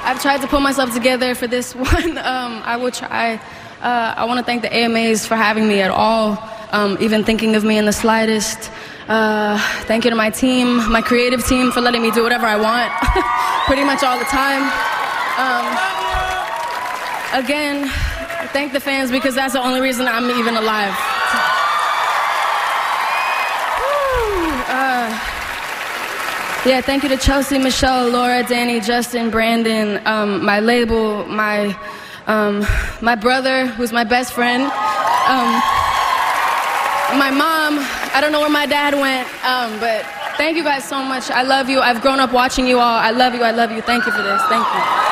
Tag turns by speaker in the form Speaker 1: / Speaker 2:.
Speaker 1: I've tried to pull myself together for this one. I will try. I want to thank the AMAs for having me at all, even thinking of me in the slightest. Thank you to my team, my creative team, for letting me do whatever I want pretty much all the time. Again, thank the fans, because that's the only reason I'm even alive. Yeah, thank you to Chelsea, Michelle, Laura, Danny, Justin, Brandon, my label, my brother, who's my best friend, my mom. I don't know where my dad went, but thank you guys so much. I love you. I've grown up watching you all. I love you. I love you. Thank you for this. Thank you.